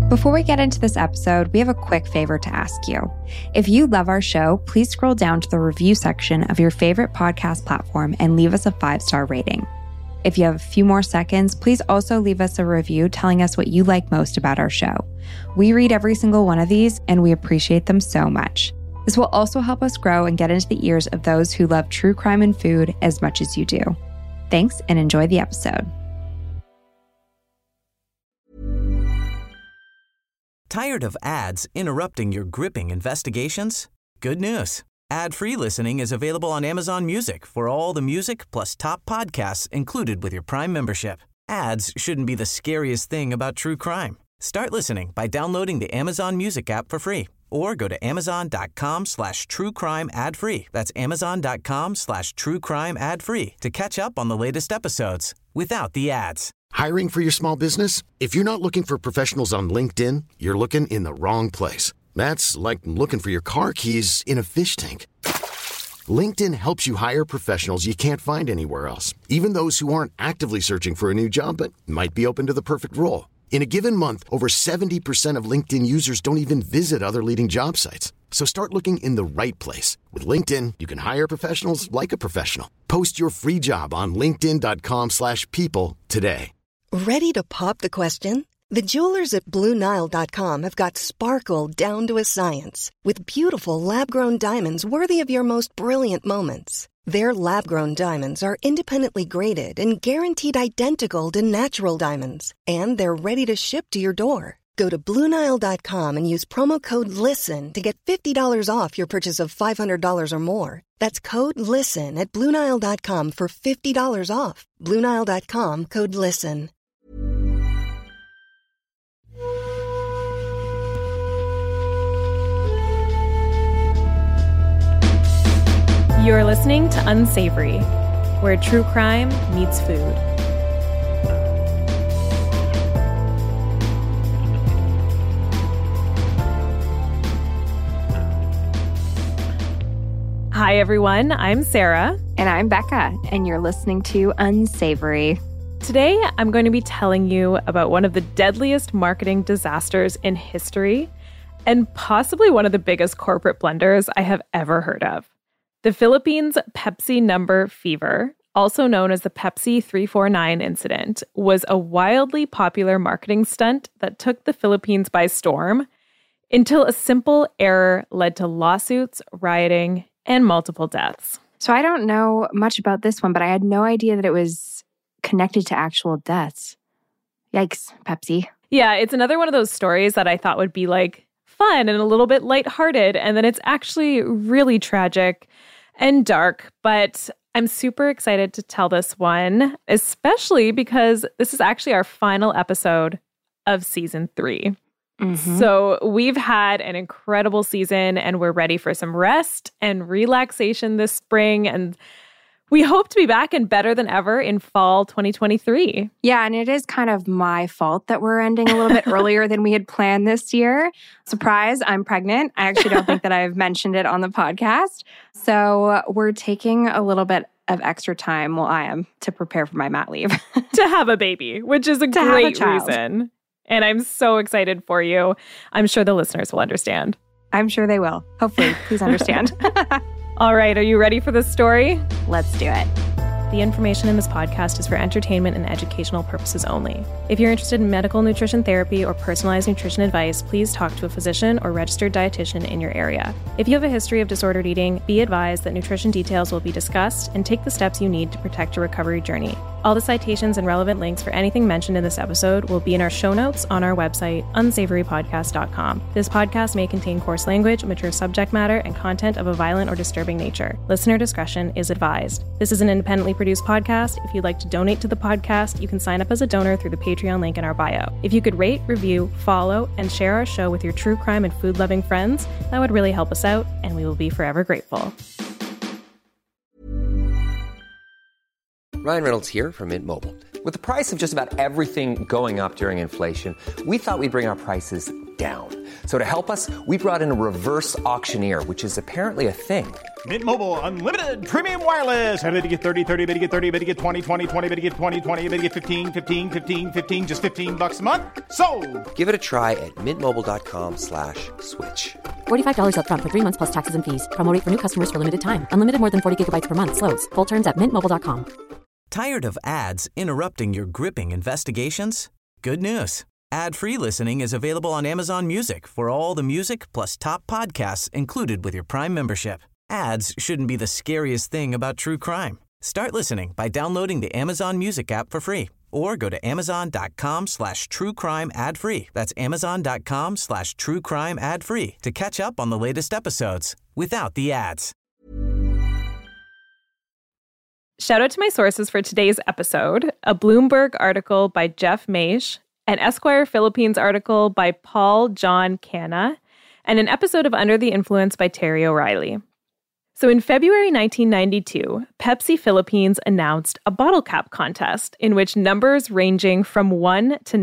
Before we get into this episode, we have a quick favor to ask you. If you love our show, please scroll down to the review section of your favorite podcast platform and leave us a 5-star rating. If you have a few more seconds, please also leave us a review telling us what you like most about our show. We read every single one of these, and we appreciate them so much. This will also help us grow and get into the ears of those who love true crime and food as much as you do. Thanks, and enjoy the episode. Tired of ads interrupting your gripping investigations? Good news. Ad-free listening is available on Amazon Music for all the music plus top podcasts included with your Prime membership. Ads shouldn't be the scariest thing about true crime. Start listening by downloading the Amazon Music app for free or go to amazon.com/truecrime ad-free. That's amazon.com/truecrime ad-free to catch up on the latest episodes without the ads. Hiring for your small business? If you're not looking for professionals on LinkedIn, you're looking in the wrong place. That's like looking for your car keys in a fish tank. LinkedIn helps you hire professionals you can't find anywhere else, even those who aren't actively searching for a new job but might be open to the perfect role. In a given month, over 70% of LinkedIn users don't even visit other leading job sites. So start looking in the right place. With LinkedIn, you can hire professionals like a professional. Post your free job on linkedin.com/people today. Ready to pop the question? The jewelers at BlueNile.com have got sparkle down to a science with beautiful lab-grown diamonds worthy of your most brilliant moments. Their lab-grown diamonds are independently graded and guaranteed identical to natural diamonds, and they're ready to ship to your door. Go to BlueNile.com and use promo code LISTEN to get $50 off your purchase of $500 or more. That's code LISTEN at BlueNile.com for $50 off. BlueNile.com, code LISTEN. You're listening to Unsavory, where true crime meets food. Hi, everyone. I'm Sarah. And I'm Becca, and you're listening to Unsavory. Today, I'm going to be telling you about one of the deadliest marketing disasters in history and possibly one of the biggest corporate blunders I have ever heard of. The Philippines Pepsi number fever, also known as the Pepsi 349 incident, was a wildly popular marketing stunt that took the Philippines by storm until a simple error led to lawsuits, rioting, and multiple deaths. So I don't know much about this one, but I had no idea that it was connected to actual deaths. Yikes, Pepsi. Yeah, it's another one of those stories that I thought would be like fun and a little bit lighthearted, and then it's actually really tragic and dark, but I'm super excited to tell this one, especially because this is actually our final episode of season 3. Mm-hmm. So we've had an incredible season and we're ready for some rest and relaxation this spring. And we hope to be back and better than ever in fall 2023. Yeah, and it is kind of my fault that we're ending a little bit earlier than we had planned this year. Surprise, I'm pregnant. I actually don't think that I've mentioned it on the podcast. So we're taking a little bit of extra time, well, I am, to prepare for my mat leave. To have a baby, which is a great reason. And I'm so excited for you. I'm sure the listeners will understand. I'm sure they will. Hopefully, please understand. All right, are you ready for this story? Let's do it. The information in this podcast is for entertainment and educational purposes only. If you're interested in medical nutrition therapy or personalized nutrition advice, please talk to a physician or registered dietitian in your area. If you have a history of disordered eating, be advised that nutrition details will be discussed and take the steps you need to protect your recovery journey. All the citations and relevant links for anything mentioned in this episode will be in our show notes on our website, unsavorypodcast.com. This podcast may contain coarse language, mature subject matter, and content of a violent or disturbing nature. Listener discretion is advised. This is an independently produced podcast. If you'd like to donate to the podcast, you can sign up as a donor through the Patreon link in our bio. If you could rate, review, follow, and share our show with your true crime and food-loving friends, that would really help us out, and we will be forever grateful. Ryan Reynolds here from Mint Mobile. With the price of just about everything going up during inflation, we thought we'd bring our prices down. So to help us, we brought in a reverse auctioneer, which is apparently a thing. Mint Mobile Unlimited Premium Wireless. How to get 30, 30, bit to get 30, bit to get 20, 20, 20, bit to get 20, 20, bit to get 15, 15, 15, 15, just $15 a month? Sold! Give it a try at mintmobile.com/switch. $45 up front for 3 months plus taxes and fees. Promo rate for new customers for limited time. Unlimited more than 40 gigabytes per month. Slows full terms at mintmobile.com. Tired of ads interrupting your gripping investigations? Good news. Ad-free listening is available on Amazon Music for all the music plus top podcasts included with your Prime membership. Ads shouldn't be the scariest thing about true crime. Start listening by downloading the Amazon Music app for free or go to amazon.com/truecrime ad-free. That's amazon.com/truecrime ad-free to catch up on the latest episodes without the ads. Shout out to my sources for today's episode, a Bloomberg article by Jeff Maish, an Esquire Philippines article by Paul John Canna, and an episode of Under the Influence by Terry O'Reilly. So in February 1992, Pepsi Philippines announced a bottle cap contest in which numbers ranging from 1 to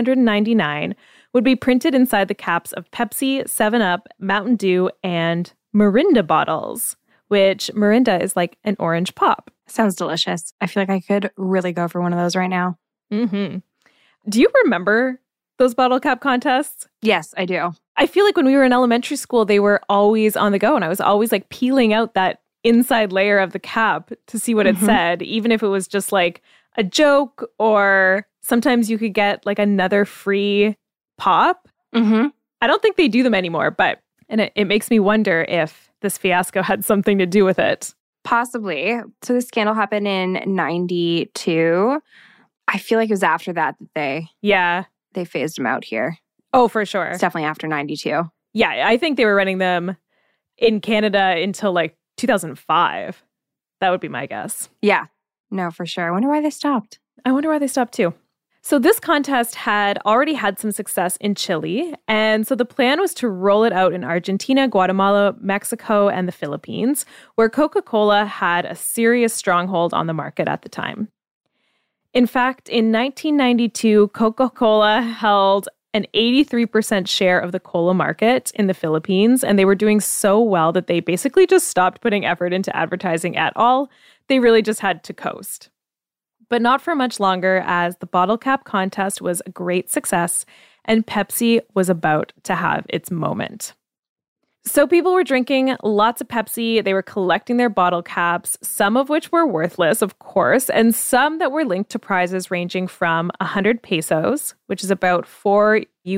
999 would be printed inside the caps of Pepsi, 7-Up, Mountain Dew, and Mirinda bottles, which Mirinda is like an orange pop. Sounds delicious. I feel like I could really go for one of those right now. Mm-hmm. Do you remember those bottle cap contests? Yes, I do. I feel like when we were in elementary school, they were always on the go. And I was always like peeling out that inside layer of the cap to see what it said, even if it was just like a joke, or sometimes you could get like another free pop. I don't think they do them anymore, and it makes me wonder if this fiasco had something to do with it. Possibly. So the scandal happened in 92. I feel like it was after that they phased them out here. Oh, for sure. It's definitely after 92. Yeah, I think they were running them in Canada until like 2005. That would be my guess. Yeah. No, for sure. I wonder why they stopped. I wonder why they stopped too. So this contest had already had some success in Chile, and so the plan was to roll it out in Argentina, Guatemala, Mexico, and the Philippines, where Coca-Cola had a serious stronghold on the market at the time. In fact, in 1992, Coca-Cola held an 83% share of the cola market in the Philippines, and they were doing so well that they basically just stopped putting effort into advertising at all. They really just had to coast. But not for much longer, as the bottle cap contest was a great success and Pepsi was about to have its moment. So people were drinking lots of Pepsi. They were collecting their bottle caps, some of which were worthless, of course, and some that were linked to prizes ranging from 100 pesos, which is about $4 in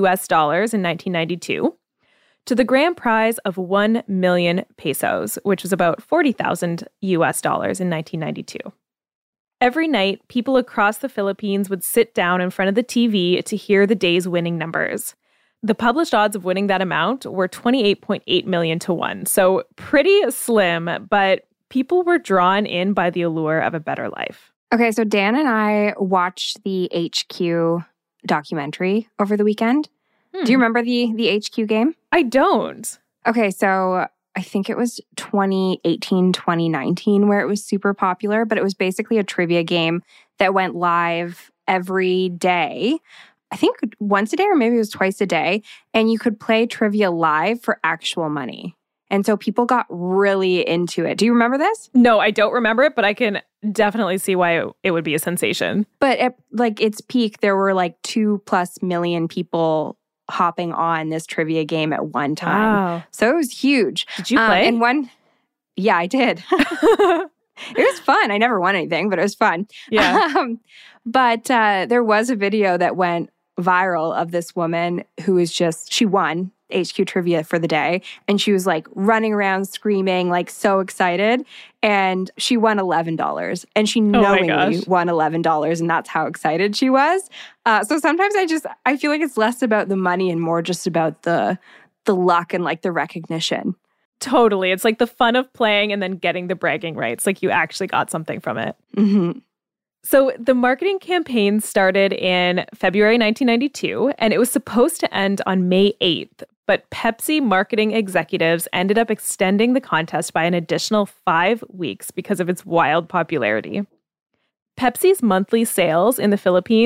1992, to the grand prize of 1 million pesos, which was about $40,000 in 1992. Every night, people across the Philippines would sit down in front of the TV to hear the day's winning numbers. The published odds of winning that amount were 28.8 million to 1, so pretty slim, but people were drawn in by the allure of a better life. Okay, so Dan and I watched the HQ documentary over the weekend. Do you remember the HQ game? I don't. Okay, so I think it was 2018, 2019 where it was super popular, but it was basically a trivia game that went live every day. I think once a day or maybe it was twice a day, and you could play trivia live for actual money. And so people got really into it. Do you remember this? No, I don't remember it, but I can definitely see why it would be a sensation. But at its peak, there were like 2+ million people hopping on this trivia game at one time. Wow. So it was huge. Did you play? Yeah, I did. It was fun. I never won anything, but it was fun. Yeah. But there was a video that went viral of this woman who was she won HQ trivia for the day. And she was like running around screaming, like so excited. And she won $11. And she knowingly won $11. And that's how excited she was. So sometimes I feel like it's less about the money and more just about the luck and like the recognition. Totally. It's like the fun of playing and then getting the bragging rights. Like you actually got something from it. Mm-hmm. So the marketing campaign started in February 1992, and it was supposed to end on May 8th. But Pepsi marketing executives ended up extending the contest by an additional 5 weeks because of its wild popularity. Pepsi's monthly sales in the Philippines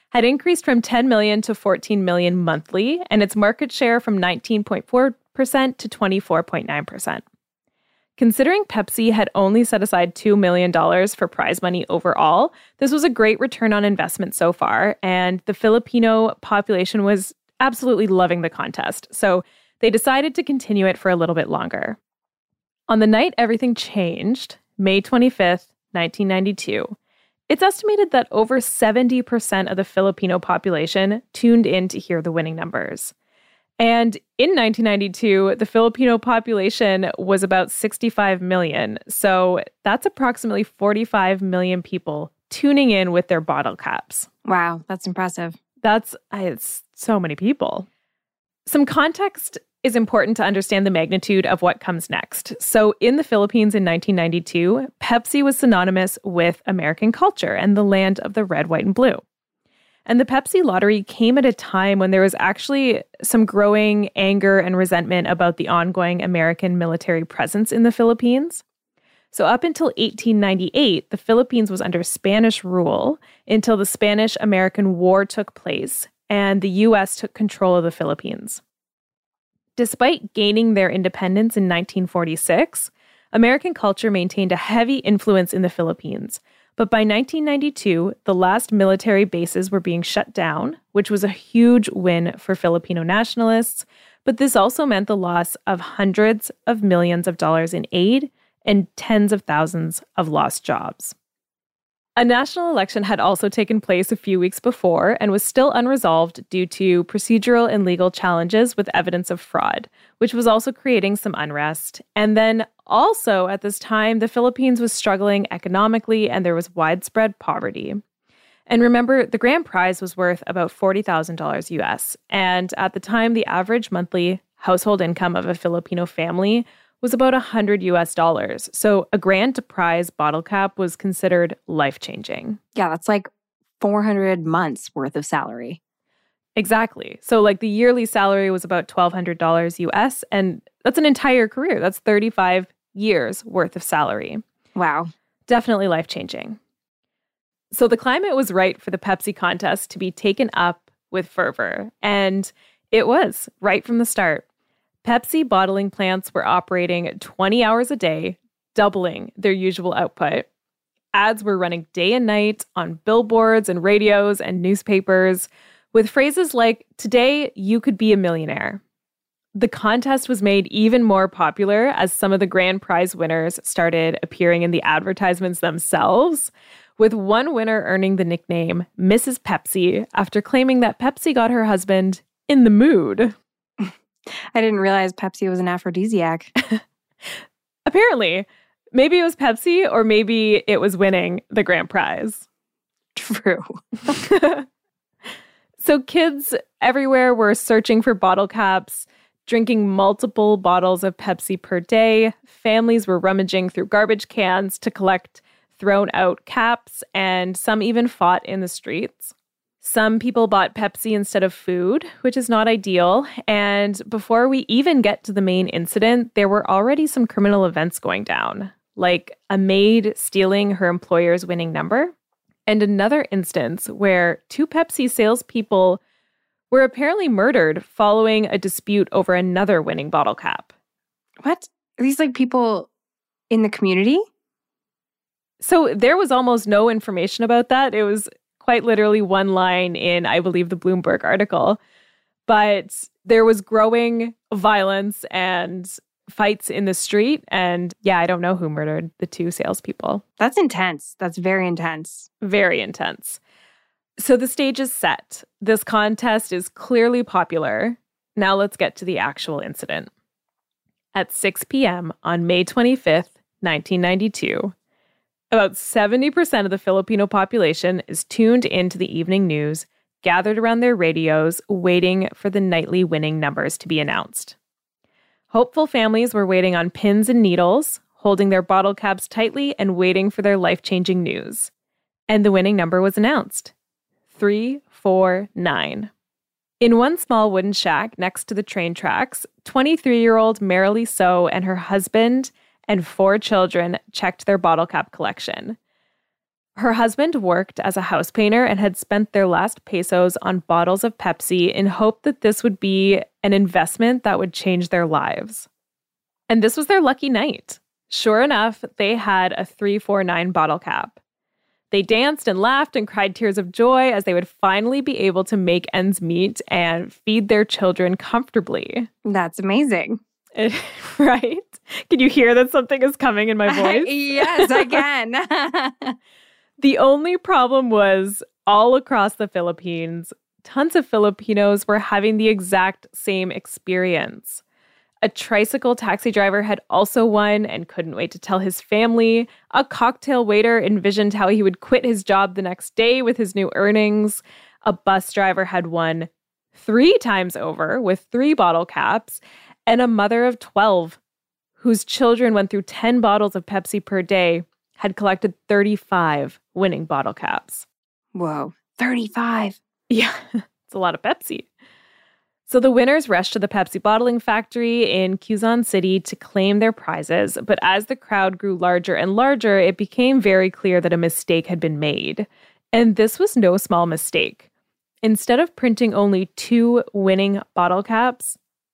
had increased from 10 million to 14 million monthly, and its market share from 19.4% to 24.9%. Considering Pepsi had only set aside $2 million for prize money overall, this was a great return on investment so far, and the Filipino population was absolutely loving the contest, so they decided to continue it for a little bit longer. On the night everything changed, May 25th, 1992, it's estimated that over 70% of the Filipino population tuned in to hear the winning numbers. And in 1992, the Filipino population was about 65 million. So that's approximately 45 million people tuning in with their bottle caps. Wow, that's impressive. It's so many people. Some context is important to understand the magnitude of what comes next. So in the Philippines in 1992, Pepsi was synonymous with American culture and the land of the red, white, and blue. And the Pepsi lottery came at a time when there was actually some growing anger and resentment about the ongoing American military presence in the Philippines. So up until 1898, the Philippines was under Spanish rule until the Spanish-American War took place and the U.S. took control of the Philippines. Despite gaining their independence in 1946, American culture maintained a heavy influence in the Philippines. But by 1992, the last military bases were being shut down, which was a huge win for Filipino nationalists. But this also meant the loss of hundreds of millions of dollars in aid and tens of thousands of lost jobs. A national election had also taken place a few weeks before and was still unresolved due to procedural and legal challenges with evidence of fraud, which was also creating some unrest. And then also at this time, the Philippines was struggling economically and there was widespread poverty. And remember, the grand prize was worth about $40,000 US. And at the time, the average monthly household income of a Filipino family was about $100 US. So a grand prize bottle cap was considered life-changing. Yeah, that's like 400 months worth of salary. Exactly. So like the yearly salary was about $1,200 US, and that's an entire career. That's 35 years worth of salary. Wow. Definitely life-changing. So the climate was right for the Pepsi contest to be taken up with fervor, and it was right from the start. Pepsi bottling plants were operating 20 hours a day, doubling their usual output. Ads were running day and night on billboards and radios and newspapers with phrases like, "Today you could be a millionaire." The contest was made even more popular as some of the grand prize winners started appearing in the advertisements themselves, with one winner earning the nickname Mrs. Pepsi after claiming that Pepsi got her husband in the mood. I didn't realize Pepsi was an aphrodisiac. Apparently. Maybe it was Pepsi or maybe it was winning the grand prize. True. So kids everywhere were searching for bottle caps, drinking multiple bottles of Pepsi per day. Families were rummaging through garbage cans to collect thrown out caps, and some even fought in the streets. Some people bought Pepsi instead of food, which is not ideal. And before we even get to the main incident, there were already some criminal events going down, like a maid stealing her employer's winning number, and another instance where 2 Pepsi salespeople were apparently murdered following a dispute over another winning bottle cap. What? Are these like people in the community? So there was almost no information about that. It was quite literally one line in, I believe, the Bloomberg article. But there was growing violence and fights in the street. And yeah, I don't know who murdered the 2 salespeople. That's intense. That's very intense. Very intense. So the stage is set. This contest is clearly popular. Now let's get to the actual incident. At 6 p.m. on May 25th, 1992, about 70% of the Filipino population is tuned into the evening news, gathered around their radios, waiting for the nightly winning numbers to be announced. Hopeful families were waiting on pins and needles, holding their bottle caps tightly and waiting for their life-changing news. And the winning number was announced. 349. In one small wooden shack next to the train tracks, 23-year-old Marilee So and her husband and 4 children checked their bottle cap collection. Her husband worked as a house painter and had spent their last pesos on bottles of Pepsi in hope that this would be an investment that would change their lives. And this was their lucky night. Sure enough, they had a 349 bottle cap. They danced and laughed and cried tears of joy as they would finally be able to make ends meet and feed their children comfortably. That's amazing. Right? Can you hear that something is coming in my voice? Yes, I can. The only problem was all across the Philippines, tons of Filipinos were having the exact same experience. A tricycle taxi driver had also won and couldn't wait to tell his family. A cocktail waiter envisioned how he would quit his job the next day with his new earnings. A bus driver had won 3 times over with 3 bottle caps. And a mother of 12, whose children went through 10 bottles of Pepsi per day, had collected 35 winning bottle caps. Whoa, 35. Yeah, it's a lot of Pepsi. So the winners rushed to the Pepsi bottling factory in Quezon City to claim their prizes. But as the crowd grew larger and larger, it became very clear that a mistake had been made. And this was no small mistake. Instead of printing only 2 winning bottle caps,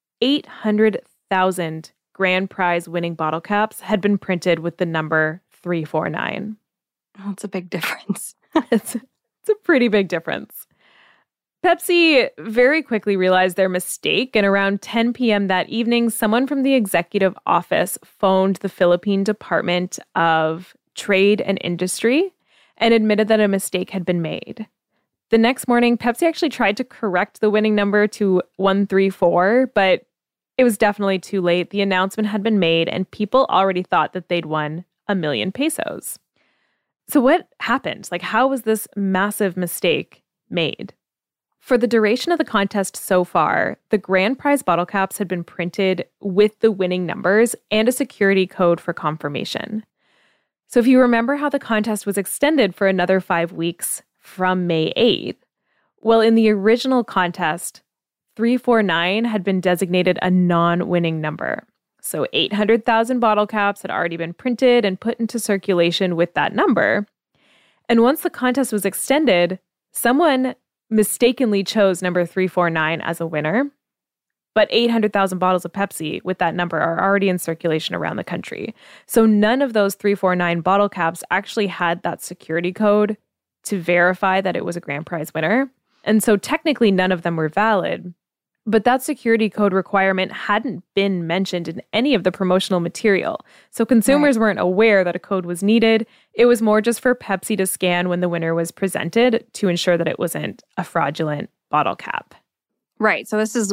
800,000 grand prize winning bottle caps had been printed with the number 349. Oh, it's a big difference. It's a pretty big difference. Pepsi very quickly realized their mistake, and around 10 p.m. that evening, someone from the executive office phoned the Philippine Department of Trade and Industry and admitted that a mistake had been made. The next morning, Pepsi actually tried to correct the winning number to 134, but it was definitely too late. The announcement had been made, and people already thought that they'd won 1 million pesos. So what happened? How was this massive mistake made? For the duration of the contest so far, the grand prize bottle caps had been printed with the winning numbers and a security code for confirmation. So if you remember how the contest was extended for another 5 weeks from May 8th, well, in the original contest, 349 had been designated a non-winning number. So 800,000 bottle caps had already been printed and put into circulation with that number. And once the contest was extended, someone mistakenly chose number 349 as a winner. But 800,000 bottles of Pepsi with that number are already in circulation around the country. So none of those 349 bottle caps actually had that security code to verify that it was a grand prize winner. And so technically none of them were valid. But that security code requirement hadn't been mentioned in any of the promotional material. So consumers weren't aware that a code was needed. It was more just for Pepsi to scan when the winner was presented to ensure that it wasn't a fraudulent bottle cap. Right. So this is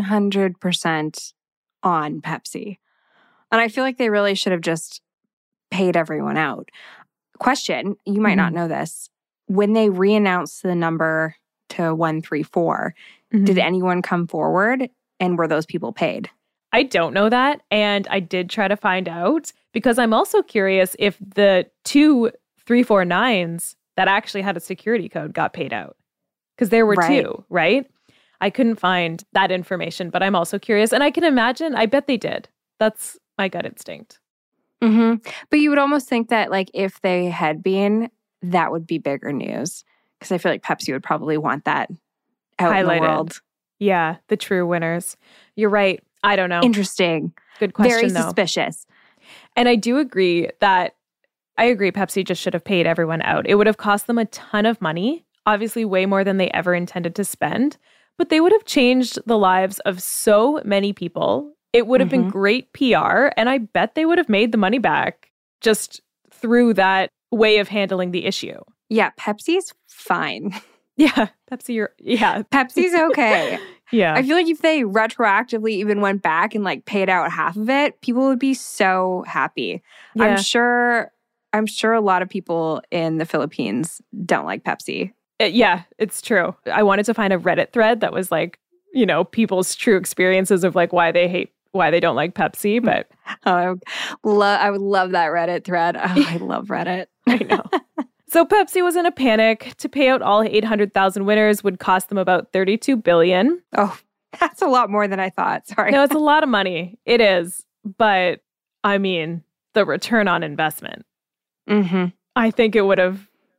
100% on Pepsi. And I feel like they really should have just paid everyone out. Question, you might not know this. When they re-announced the number to 134, did anyone come forward and were those people paid? I don't know that. And I did try to find out because I'm also curious if the 2 349s that actually had a security code got paid out. Because there were 2, right? I couldn't find that information, but I'm also curious. And I can imagine, I bet they did. That's my gut instinct. Mm-hmm. But you would almost think that if they had been, that would be bigger news. Because I feel like Pepsi would probably want that out highlighted. In the world. Yeah, the true winners. You're right. I don't know. Interesting. Good question, Very though. Suspicious. And I do agree that, Pepsi just should have paid everyone out. It would have cost them a ton of money, obviously way more than they ever intended to spend, but they would have changed the lives of so many people. It would have been great PR, and I bet they would have made the money back just through that way of handling the issue. Yeah, Pepsi's fine. Yeah, Pepsi, Pepsi's okay. Yeah. I feel like if they retroactively even went back and paid out half of it, people would be so happy. Yeah. I'm sure a lot of people in the Philippines don't like Pepsi. Yeah, it's true. I wanted to find a Reddit thread that was people's true experiences of why they don't like Pepsi, but I would love that Reddit thread. Oh, I love Reddit. I know. So Pepsi was in a panic. To pay out all 800,000 winners would cost them about $32 billion. Oh, that's a lot more than I thought. Sorry. No, it's a lot of money. It is. But, the return on investment. Mm-hmm. I think it would have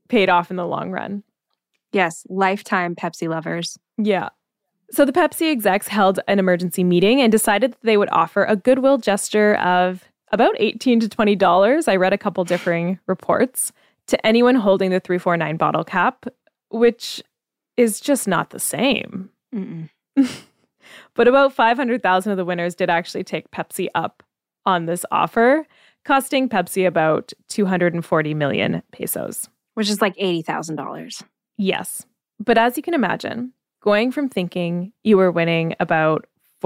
paid off in the long run. Yes, lifetime Pepsi lovers. Yeah. So the Pepsi execs held an emergency meeting and decided that they would offer a goodwill gesture of about $18 to $20. I read a couple differing reports to anyone holding the 349 bottle cap, which is just not the same. But about 500,000 of the winners did actually take Pepsi up on this offer, costing Pepsi about 240 million pesos. Which is like $80,000. Yes. But as you can imagine, going from thinking you were winning about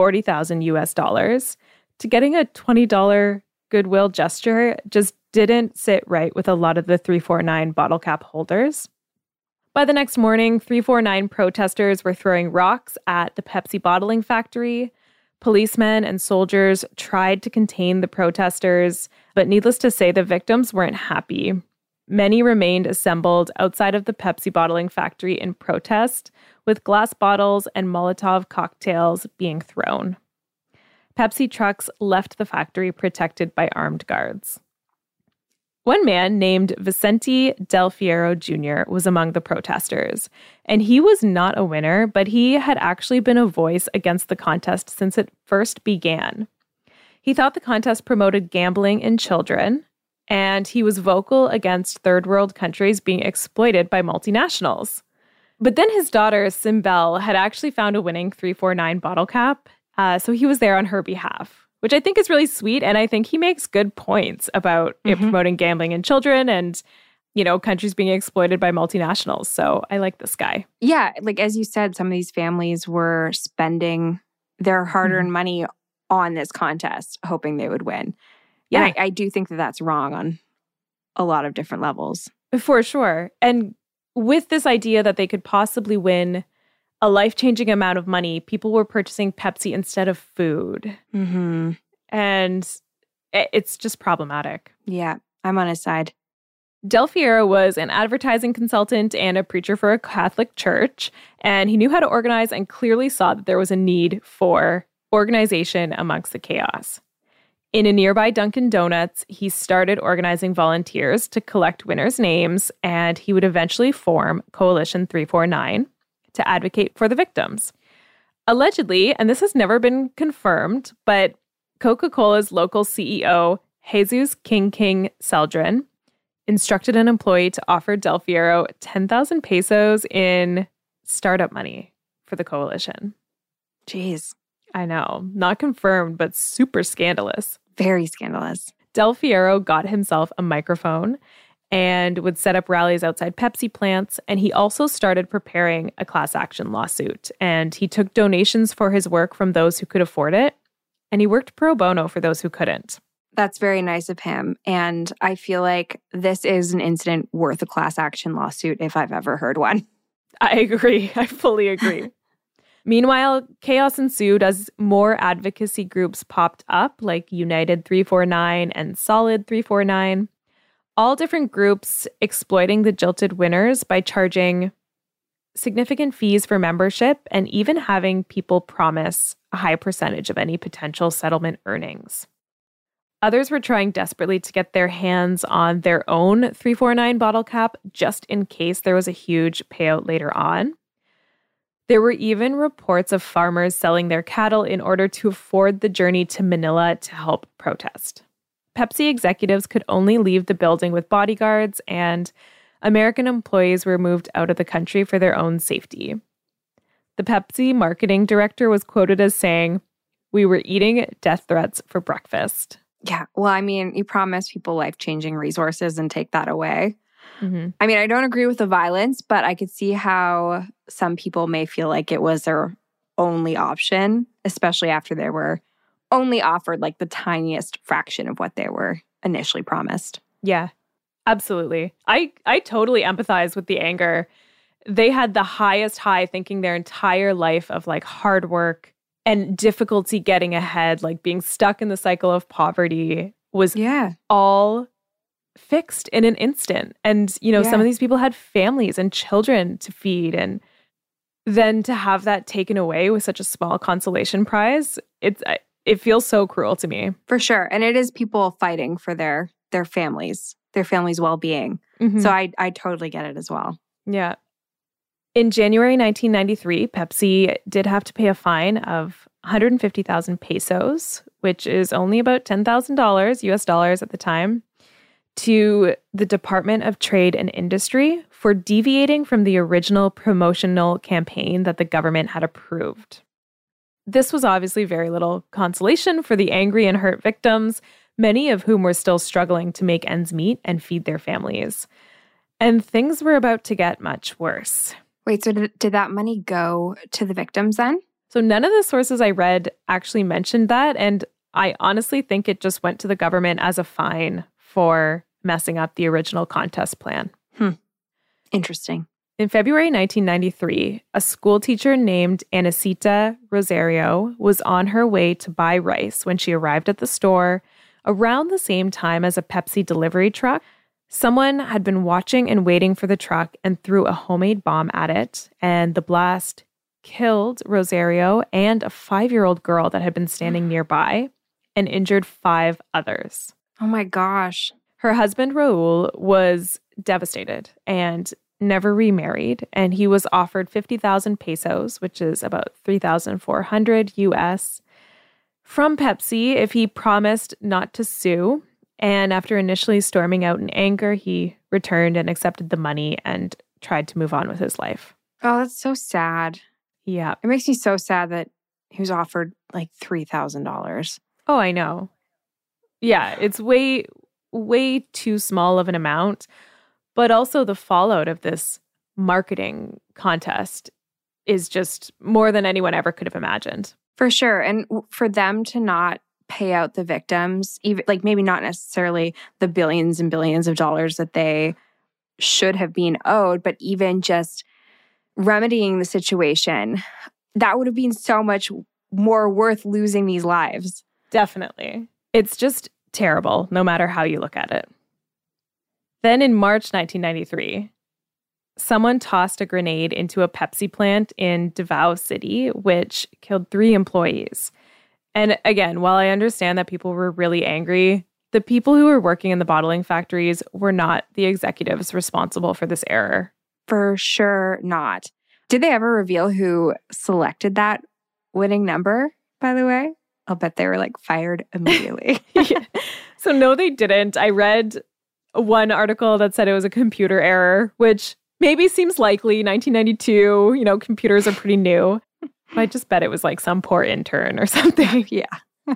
$40,000 to getting a $20 goodwill gesture just didn't sit right with a lot of the 349 bottle cap holders. By the next morning, 349 protesters were throwing rocks at the Pepsi bottling factory. Policemen and soldiers tried to contain the protesters, but needless to say, the victims weren't happy. Many remained assembled outside of the Pepsi bottling factory in protest, with glass bottles and Molotov cocktails being thrown. Pepsi trucks left the factory protected by armed guards. One man named Vicente Del Fierro Jr. was among the protesters, and he was not a winner, but he had actually been a voice against the contest since it first began. He thought the contest promoted gambling in children, and he was vocal against third world countries being exploited by multinationals. But then his daughter, Simbel, had actually found a winning 349 bottle cap, so he was there on her behalf, which I think is really sweet. And I think he makes good points about it promoting gambling in children and, you know, countries being exploited by multinationals. So I like this guy. Yeah, like as you said, some of these families were spending their hard-earned money on this contest, hoping they would win. Yeah, and I do think that that's wrong on a lot of different levels. For sure. And with this idea that they could possibly win a life-changing amount of money, people were purchasing Pepsi instead of food. And it's just problematic. Yeah, I'm on his side. Del Fierro was an advertising consultant and a preacher for a Catholic church, and he knew how to organize and clearly saw that there was a need for organization amongst the chaos. In a nearby Dunkin' Donuts, he started organizing volunteers to collect winners' names, and he would eventually form Coalition 349 to advocate for the victims. Allegedly, and this has never been confirmed, but Coca-Cola's local CEO, Jesus King Celdran, instructed an employee to offer Del Fierro 10,000 pesos in startup money for the coalition. Jeez. I know. Not confirmed, but super scandalous. Very scandalous. Del Fierro got himself a microphone and would set up rallies outside Pepsi plants. And he also started preparing a class action lawsuit. And he took donations for his work from those who could afford it. And he worked pro bono for those who couldn't. That's very nice of him. And I feel like this is an incident worth a class action lawsuit if I've ever heard one. I agree. I fully agree. Meanwhile, chaos ensued as more advocacy groups popped up, like United 349 and Solid 349. All different groups exploiting the jilted winners by charging significant fees for membership and even having people promise a high percentage of any potential settlement earnings. Others were trying desperately to get their hands on their own 349 bottle cap just in case there was a huge payout later on. There were even reports of farmers selling their cattle in order to afford the journey to Manila to help protest. Pepsi executives could only leave the building with bodyguards, and American employees were moved out of the country for their own safety. The Pepsi marketing director was quoted as saying, "We were eating death threats for breakfast." Yeah, well, I mean, you promise people life-changing resources and take that away. I mean, I don't agree with the violence, but I could see how some people may feel like it was their only option, especially after they were only offered like the tiniest fraction of what they were initially promised. Yeah, absolutely. I totally empathize with the anger. They had the highest high thinking their entire life of like hard work and difficulty getting ahead, like being stuck in the cycle of poverty was all fixed in an instant. And, you know, some of these people had families and children to feed. And then to have that taken away with such a small consolation prize, it feels so cruel to me. For sure. And it is people fighting for their families' well-being. Mm-hmm. So I totally get it as well. Yeah. In January 1993, Pepsi did have to pay a fine of 150,000 pesos, which is only about $10,000 US dollars at the time, to the Department of Trade and Industry for deviating from the original promotional campaign that the government had approved. This was obviously very little consolation for the angry and hurt victims, many of whom were still struggling to make ends meet and feed their families. And things were about to get much worse. Wait, so did that money go to the victims then? So none of the sources I read actually mentioned that, and I honestly think it just went to the government as a fine for messing up the original contest plan. Interesting. In February 1993, a school teacher named Anisita Rosario was on her way to buy rice when she arrived at the store around the same time as a Pepsi delivery truck. Someone had been watching and waiting for the truck and threw a homemade bomb at it, and the blast killed Rosario and a 5-year-old girl that had been standing nearby and injured 5 others. Oh my gosh. Her husband, Raul, was devastated and never remarried, and he was offered 50,000 pesos, which is about 3,400 US, from Pepsi if he promised not to sue. And after initially storming out in anger, he returned and accepted the money and tried to move on with his life. Oh, that's so sad. Yeah. It makes me so sad that he was offered like $3,000. Oh, I know. Yeah, it's way too small of an amount. But also the fallout of this marketing contest is just more than anyone ever could have imagined. For sure. And for them to not pay out the victims, even like maybe not necessarily the billions and billions of dollars that they should have been owed, but even just remedying the situation, that would have been so much more worth losing these lives. Definitely. It's just terrible, no matter how you look at it. Then in March 1993, someone tossed a grenade into a Pepsi plant in Davao City, which killed 3 employees. And again, while I understand that people were really angry, the people who were working in the bottling factories were not the executives responsible for this error. For sure not. Did they ever reveal who selected that winning number, by the way? I'll bet they were like fired immediately. Yeah. So no, they didn't. I read one article that said it was a computer error, which maybe seems likely. 1992, computers are pretty new. I just bet it was like some poor intern or something. Yeah.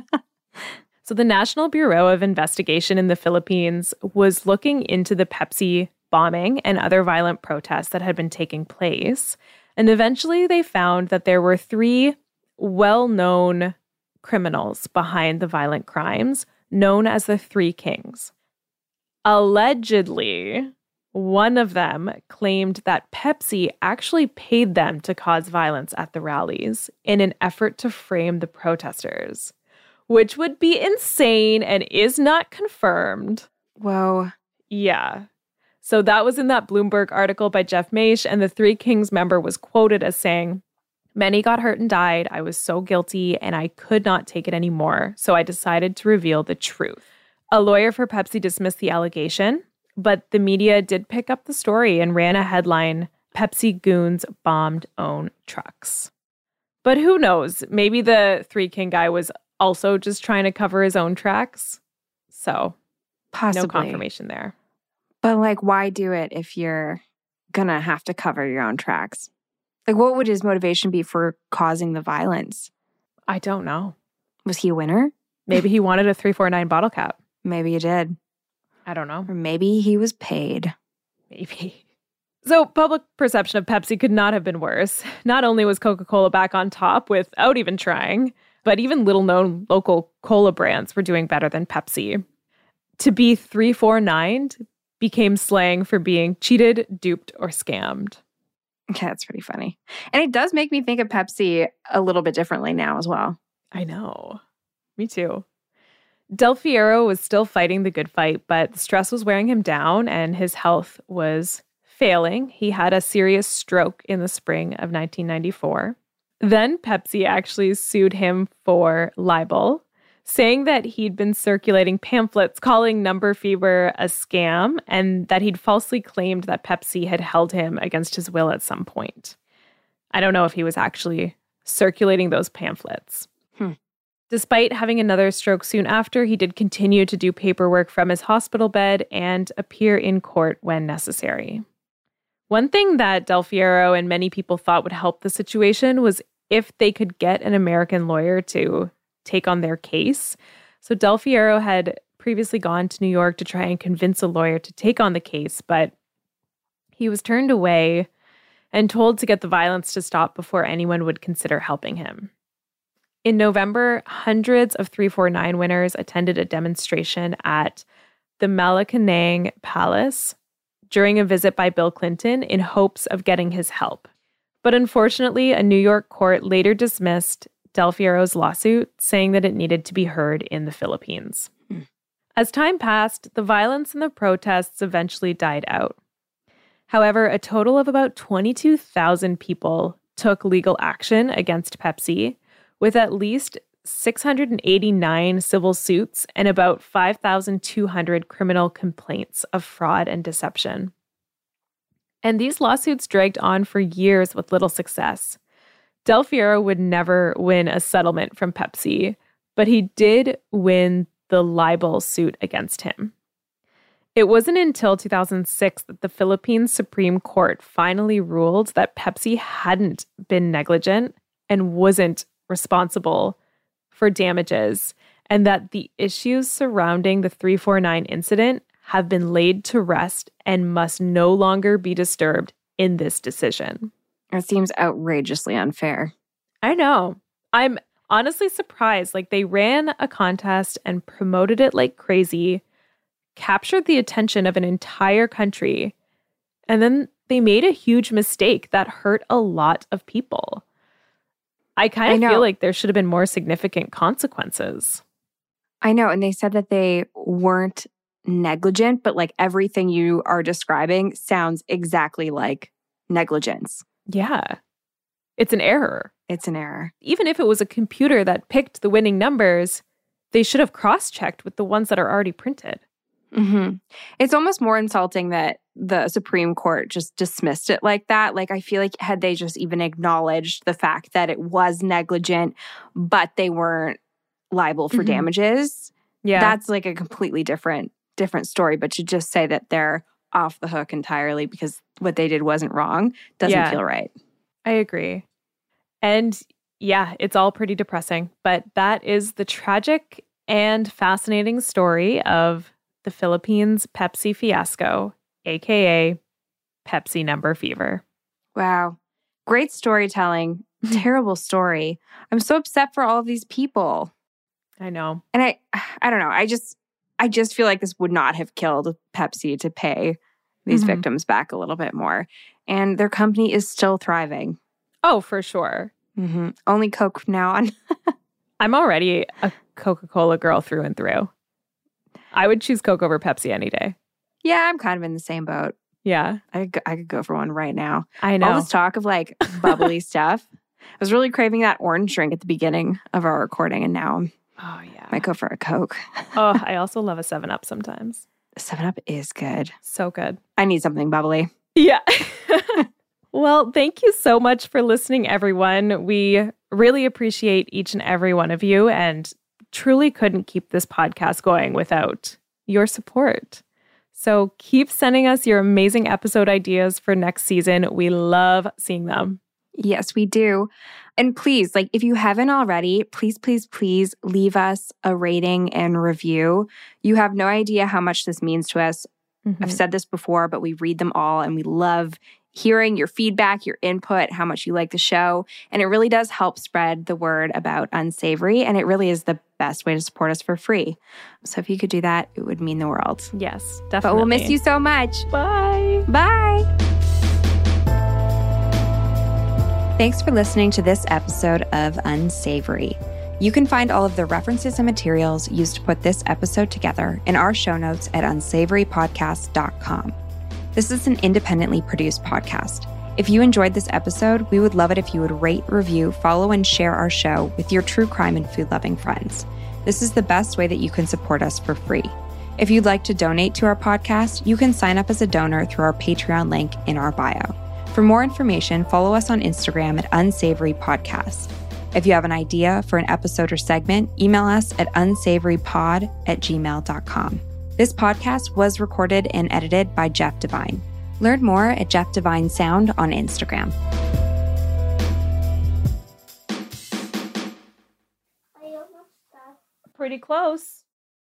So the National Bureau of Investigation in the Philippines was looking into the Pepsi bombing and other violent protests that had been taking place. And eventually they found that there were 3 well-known criminals behind the violent crimes, known as the 3 Kings. Allegedly, one of them claimed that Pepsi actually paid them to cause violence at the rallies in an effort to frame the protesters, which would be insane and is not confirmed. Whoa. Yeah. So that was in that Bloomberg article by Jeff Maish, and the 3 Kings member was quoted as saying, "Many got hurt and died. I was so guilty and I could not take it anymore. So I decided to reveal the truth." A lawyer for Pepsi dismissed the allegation, but the media did pick up the story and ran a headline, "Pepsi Goons Bombed Own Trucks." But who knows? Maybe the 3 King guy was also just trying to cover his own tracks. So Possibly. no confirmation there. But like, why do it if you're gonna have to cover your own tracks? Like, what would his motivation be for causing the violence? I don't know. Was he a winner? Maybe he wanted a 349 bottle cap. Maybe he did. I don't know. Or maybe he was paid. Maybe. So public perception of Pepsi could not have been worse. Not only was Coca-Cola back on top without even trying, but even little-known local cola brands were doing better than Pepsi. To be 349'd became slang for being cheated, duped, or scammed. Okay, that's pretty funny. And it does make me think of Pepsi a little bit differently now as well. I know. Me too. Del Fierro was still fighting the good fight, but the stress was wearing him down and his health was failing. He had a serious stroke in the spring of 1994. Then Pepsi actually sued him for libel, saying that he'd been circulating pamphlets calling number fever a scam and that he'd falsely claimed that Pepsi had held him against his will at some point. I don't know if he was actually circulating those pamphlets. Despite having another stroke soon after, he did continue to do paperwork from his hospital bed and appear in court when necessary. One thing that Del Fierro and many people thought would help the situation was if they could get an American lawyer to take on their case. So Del Fierro had previously gone to New York to try and convince a lawyer to take on the case, but he was turned away and told to get the violence to stop before anyone would consider helping him. In November, hundreds of 349 winners attended a demonstration at the Malacanang Palace during a visit by Bill Clinton in hopes of getting his help. But unfortunately, a New York court later dismissed Del Fierro's lawsuit, saying that it needed to be heard in the Philippines. As time passed, the violence and the protests eventually died out. However, a total of about 22,000 people took legal action against Pepsi, with at least 689 civil suits and about 5,200 criminal complaints of fraud and deception. And these lawsuits dragged on for years with little success. Del Fierro would never win a settlement from Pepsi, but he did win the libel suit against him. It wasn't until 2006 that the Philippines Supreme Court finally ruled that Pepsi hadn't been negligent and wasn't responsible for damages, and that the issues surrounding the 349 incident have been laid to rest and must no longer be disturbed in this decision. It seems outrageously unfair. I know. I'm honestly surprised. Like, they ran a contest and promoted it like crazy, captured the attention of an entire country, and then they made a huge mistake that hurt a lot of people. I kind of feel like there should have been more significant consequences. I know. And they said that they weren't negligent, but like everything you are describing sounds exactly like negligence. Yeah. It's an error. It's an error. Even if it was a computer that picked the winning numbers, they should have cross-checked with the ones that are already printed. Mm-hmm. It's almost more insulting that the Supreme Court just dismissed it like that. Like, I feel like had they just even acknowledged the fact that it was negligent, but they weren't liable for damages, that's like a completely different story. But to just say that they're off the hook entirely because what they did wasn't wrong doesn't feel right. I agree. And yeah, it's all pretty depressing. But that is the tragic and fascinating story of the Philippines Pepsi fiasco, aka Pepsi number fever. Wow. Great storytelling. Terrible story. I'm so upset for all of these people. I know. And I don't know. I just feel like this would not have killed Pepsi to pay these victims back a little bit more. And their company is still thriving. Oh, for sure. Only Coke from now on. I'm already a Coca-Cola girl through and through. I would choose Coke over Pepsi any day. Yeah, I'm kind of in the same boat. Yeah. I could go for one right now. I know. All this talk of like bubbly stuff. I was really craving that orange drink at the beginning of our recording, and now I might go for a Coke. Oh, I also love a 7-Up sometimes. 7-Up is good. So good. I need something bubbly. Yeah. Well, thank you so much for listening, everyone. We really appreciate each and every one of you and truly couldn't keep this podcast going without your support. So keep sending us your amazing episode ideas for next season. We love seeing them. Yes, we do. And please, like, if you haven't already, please leave us a rating and review. You have no idea how much this means to us. I've said this before, but we read them all and we love hearing your feedback, your input, how much you like the show. And it really does help spread the word about Unsavory. And it really is the best way to support us for free. So if you could do that, it would mean the world. Yes, definitely. But we'll miss you so much. Bye. Bye. Thanks for listening to this episode of Unsavory. You can find all of the references and materials used to put this episode together in our show notes at unsavorypodcast.com. This is an independently produced podcast. If you enjoyed this episode, we would love it if you would rate, review, follow, and share our show with your true crime and food-loving friends. This is the best way that you can support us for free. If you'd like to donate to our podcast, you can sign up as a donor through our Patreon link in our bio. For more information, follow us on Instagram at Unsavory Podcast. If you have an idea for an episode or segment, email us at unsavorypod@gmail.com. This podcast was recorded and edited by Jeff Devine. Learn more at Jeff Devine Sound on Instagram. Pretty close.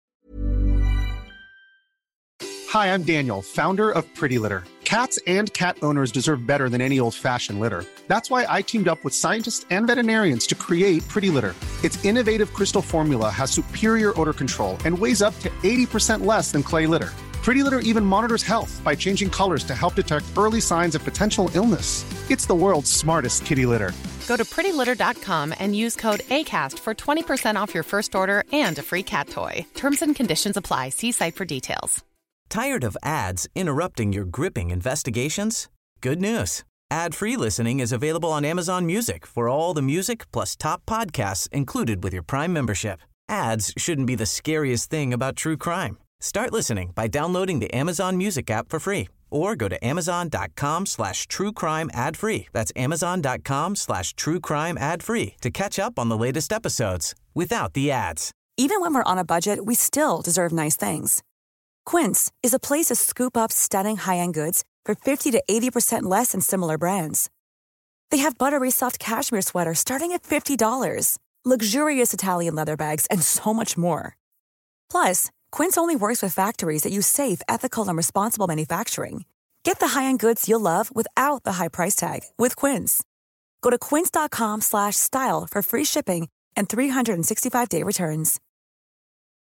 Hi, I'm Daniel, founder of Pretty Litter. Cats and cat owners deserve better than any old-fashioned litter. That's why I teamed up with scientists and veterinarians to create Pretty Litter. Its innovative crystal formula has superior odor control and weighs up to 80% less than clay litter. Pretty Litter even monitors health by changing colors to help detect early signs of potential illness. It's the world's smartest kitty litter. Go to prettylitter.com and use code ACAST for 20% off your first order and a free cat toy. Terms and conditions apply. See site for details. Tired of ads interrupting your gripping investigations? Good news. Ad-free listening is available on Amazon Music for all the music plus top podcasts included with your Prime membership. Ads shouldn't be the scariest thing about true crime. Start listening by downloading the Amazon Music app for free or go to amazon.com/truecrime ad-free. That's amazon.com/truecrime ad-free to catch up on the latest episodes without the ads. Even when we're on a budget, we still deserve nice things. Quince is a place to scoop up stunning high-end goods for 50 to 80% less than similar brands. They have buttery soft cashmere sweaters starting at $50, luxurious Italian leather bags, and so much more. Plus, Quince only works with factories that use safe, ethical, and responsible manufacturing. Get the high-end goods you'll love without the high price tag with Quince. Go to quince.com/style for free shipping and 365-day returns.